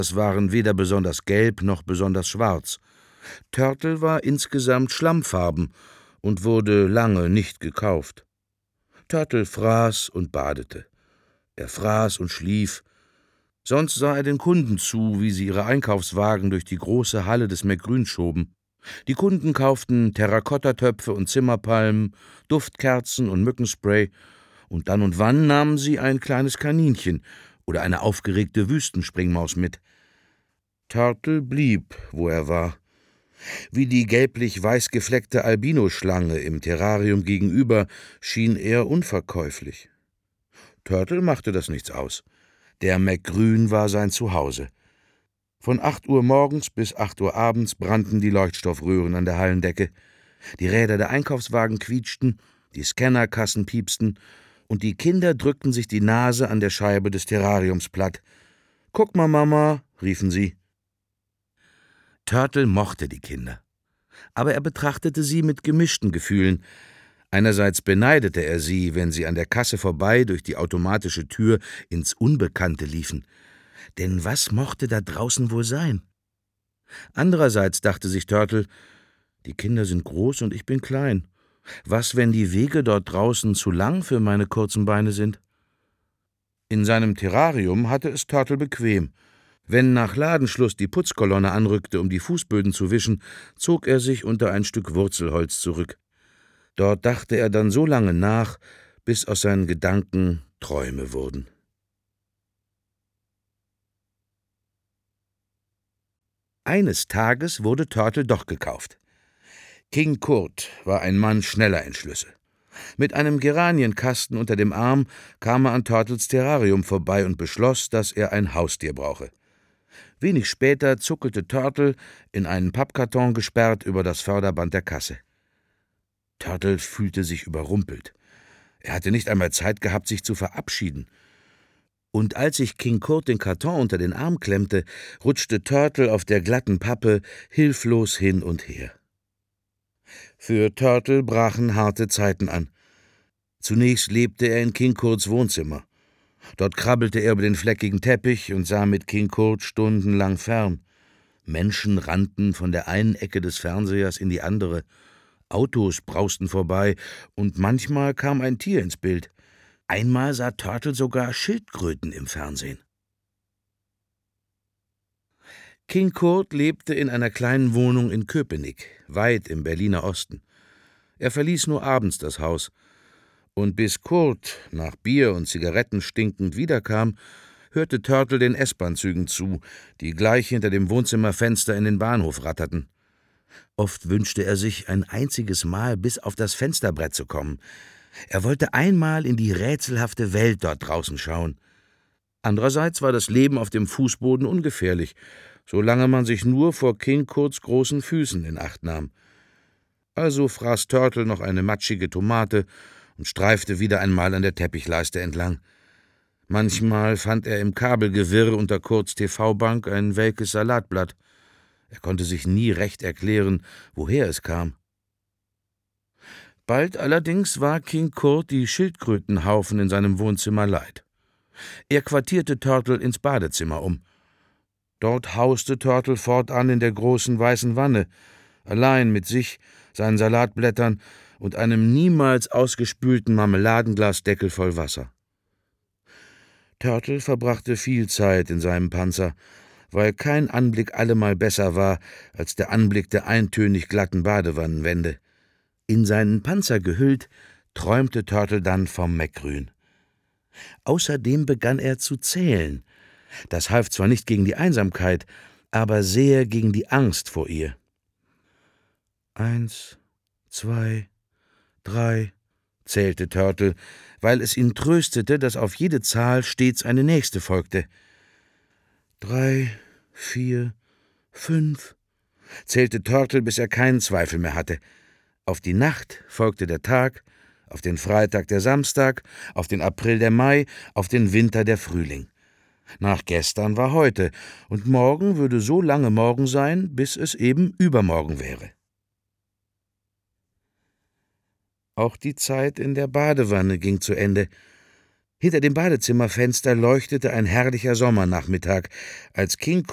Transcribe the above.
waren weder besonders gelb noch besonders schwarz. Turtle war insgesamt schlammfarben und wurde lange nicht gekauft. Turtle fraß und badete. Er fraß und schlief. Sonst sah er den Kunden zu, wie sie ihre Einkaufswagen durch die große Halle des McGrün schoben. Die Kunden kauften Terrakottatöpfe und Zimmerpalmen, Duftkerzen und Mückenspray, und dann und wann nahmen sie ein kleines Kaninchen oder eine aufgeregte Wüstenspringmaus mit. Turtle blieb, wo er war. Wie die gelblich-weiß gefleckte Albinoschlange im Terrarium gegenüber schien er unverkäuflich. Turtle machte das nichts aus. Der McGrün war sein Zuhause. Von 8 Uhr morgens bis 8 Uhr abends brannten die Leuchtstoffröhren an der Hallendecke. Die Räder der Einkaufswagen quietschten, die Scannerkassen piepsten und die Kinder drückten sich die Nase an der Scheibe des Terrariums platt. »Guck mal, Mama«, riefen sie. Turtle mochte die Kinder. Aber er betrachtete sie mit gemischten Gefühlen. Einerseits beneidete er sie, wenn sie an der Kasse vorbei durch die automatische Tür ins Unbekannte liefen. Denn was mochte da draußen wohl sein? Andererseits dachte sich Turtle, die Kinder sind groß und ich bin klein. Was, wenn die Wege dort draußen zu lang für meine kurzen Beine sind? In seinem Terrarium hatte es Turtle bequem. Wenn nach Ladenschluss die Putzkolonne anrückte, um die Fußböden zu wischen, zog er sich unter ein Stück Wurzelholz zurück. Dort dachte er dann so lange nach, bis aus seinen Gedanken Träume wurden. Eines Tages wurde Turtle doch gekauft. King Kurt war ein Mann schneller Entschlüsse. Mit einem Geranienkasten unter dem Arm kam er an Turtles Terrarium vorbei und beschloss, dass er ein Haustier brauche. Wenig später zuckelte Turtle, in einen Pappkarton gesperrt, über das Förderband der Kasse. Turtle fühlte sich überrumpelt. Er hatte nicht einmal Zeit gehabt, sich zu verabschieden. Und als sich King Kurt den Karton unter den Arm klemmte, rutschte Turtle auf der glatten Pappe hilflos hin und her. Für Turtle brachen harte Zeiten an. Zunächst lebte er in King Kurts Wohnzimmer. Dort krabbelte er über den fleckigen Teppich und sah mit King Kurt stundenlang fern. Menschen rannten von der einen Ecke des Fernsehers in die andere. Autos brausten vorbei und manchmal kam ein Tier ins Bild. Einmal sah Turtle sogar Schildkröten im Fernsehen. King Kurt lebte in einer kleinen Wohnung in Köpenick, weit im Berliner Osten. Er verließ nur abends das Haus. Und bis Kurt, nach Bier und Zigaretten stinkend, wiederkam, hörte Turtle den S-Bahn-Zügen zu, die gleich hinter dem Wohnzimmerfenster in den Bahnhof ratterten. Oft wünschte er sich, ein einziges Mal bis auf das Fensterbrett zu kommen. Er wollte einmal in die rätselhafte Welt dort draußen schauen. Andererseits war das Leben auf dem Fußboden ungefährlich, solange man sich nur vor King Kurts großen Füßen in Acht nahm. Also fraß Turtle noch eine matschige Tomate und streifte wieder einmal an der Teppichleiste entlang. Manchmal fand er im Kabelgewirr unter Kurts TV-Bank ein welkes Salatblatt. Er konnte sich nie recht erklären, woher es kam. Bald allerdings war King Kurt die Schildkrötenhaufen in seinem Wohnzimmer leid. Er quartierte Turtle ins Badezimmer um. Dort hauste Turtle fortan in der großen weißen Wanne, allein mit sich, seinen Salatblättern und einem niemals ausgespülten Marmeladenglasdeckel voll Wasser. Turtle verbrachte viel Zeit in seinem Panzer, weil kein Anblick allemal besser war als der Anblick der eintönig glatten Badewannenwände. In seinen Panzer gehüllt, träumte Turtle dann vom McGrün. Außerdem begann er zu zählen. Das half zwar nicht gegen die Einsamkeit, aber sehr gegen die Angst vor ihr. 1, 2, 3, zählte Turtle, weil es ihn tröstete, dass auf jede Zahl stets eine nächste folgte. 3, 4, 5, zählte Turtle, bis er keinen Zweifel mehr hatte. Auf die Nacht folgte der Tag, auf den Freitag der Samstag, auf den April der Mai, auf den Winter der Frühling. Nach gestern war heute, und morgen würde so lange morgen sein, bis es eben übermorgen wäre. Auch die Zeit in der Badewanne ging zu Ende. Hinter dem Badezimmerfenster leuchtete ein herrlicher Sommernachmittag, als King